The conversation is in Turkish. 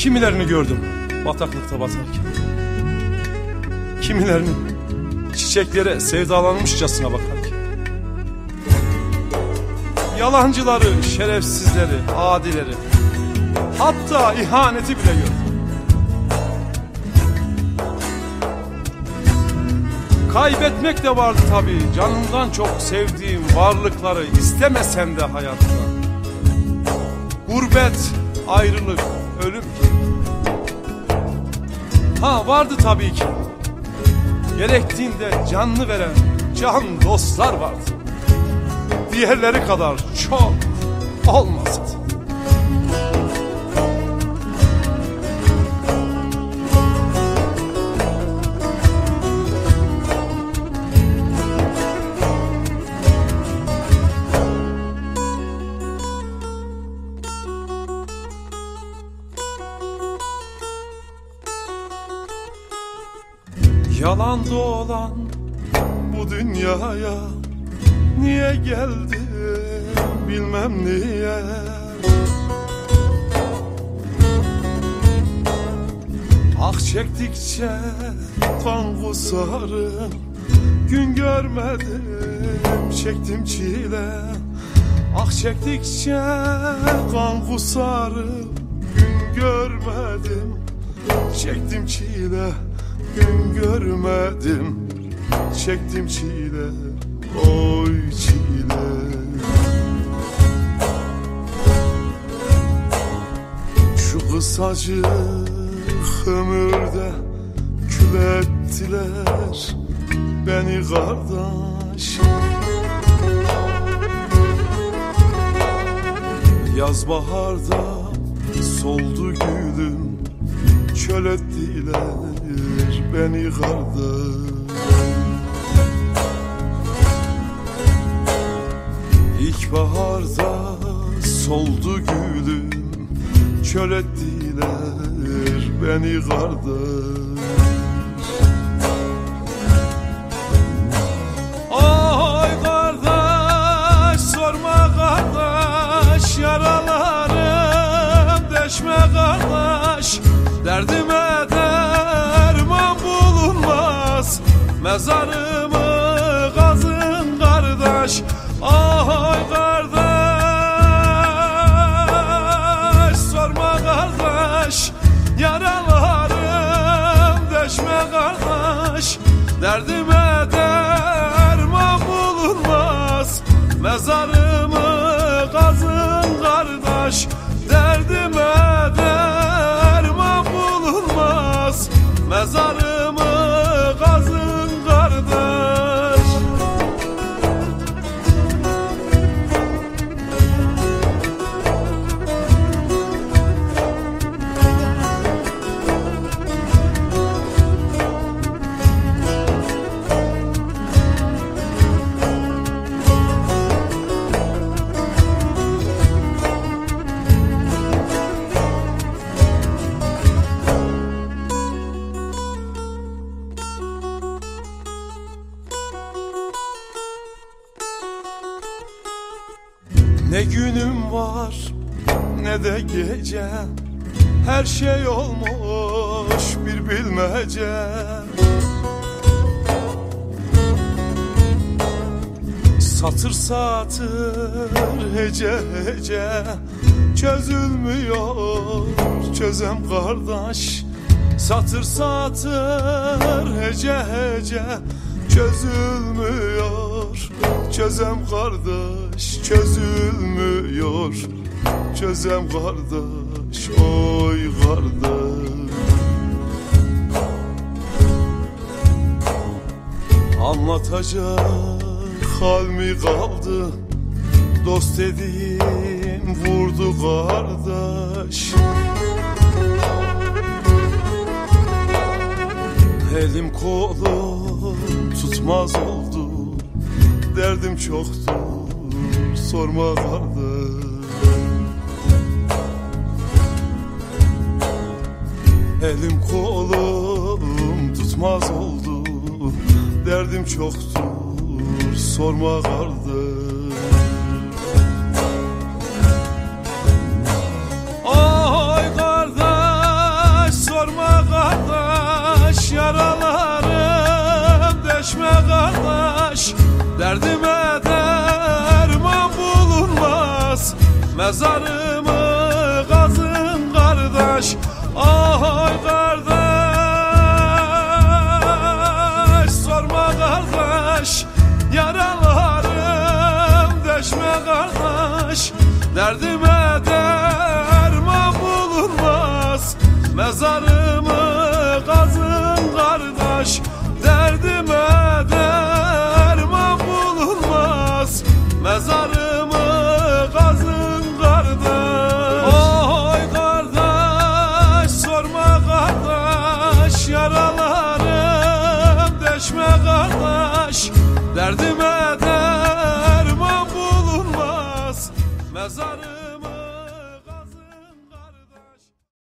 Kimilerini gördüm bataklıkta batarken. Kimilerinin çiçeklere sevdalanmışçasına bakarken. Yalancıları, şerefsizleri, adileri, hatta ihaneti bile gördüm. Kaybetmek de vardı tabii, canımdan çok sevdiğim varlıkları istemesem de hayatta. Gurbet, ayrılık, ölüm ki. Ha vardı tabii ki, gerektiğinde canını veren can dostlar vardı. Diğerleri kadar çok olmasa da. Yalan dolan bu dünyaya niye geldim bilmem niye. Ah çektikçe kan kusarım, gün görmedim çektim çile. Ah çektikçe kan kusarım, gün görmedim çektim çile. Gün görmedim çektim çile, oy çile. Şu kısacık ömürde kül ettiler beni kardeş. Yaz baharda soldu gülüm, çöl ettiler beni kardeş. İlkbaharda soldu gülüm, çöl ettiler beni kardeş. Oy kardeş sorma kardeş, yaralarım deşme kardeş. Derdime derman bulunmaz, mezarımı kazın kardeş. Ay kardeş sorma kardeş, yaralarım deşme kardeş. Derdime derman bulunmaz, mezarımı kazın kardeş. Derdime derman bulunmaz, mezarımı kazın kardeş. Ne günüm var ne de gece, her şey olmuş bir bilmece. Satır satır hece hece, çözülmüyor çözem kardeş. Satır satır hece hece, çözülmüyor çözem kardeş. Çözülmüyor çözem kardeş, oy kardeş. Anlatacak hal mi kaldı, dost dediğim vurdu kardeş. Elim kolum tutmaz oldu, derdim çoktur sorma kardeş. Elim kolum tutmaz oldu, derdim çoktur sorma kardeş. Oy kardeş Derdime derman bulunmaz, mezarımı kazın kardeş. Ay kardeş, sorma kardeş, yaralarım deşme kardeş. Derdime derman bulunmaz, mezarımı kazın kardeş. Derdime derman bulunmaz, mezarımı kazın kardeş. Oy kardeş, sorma kardeş, yaralarım deşme kardeş. Derdime derman bulunmaz, mezarım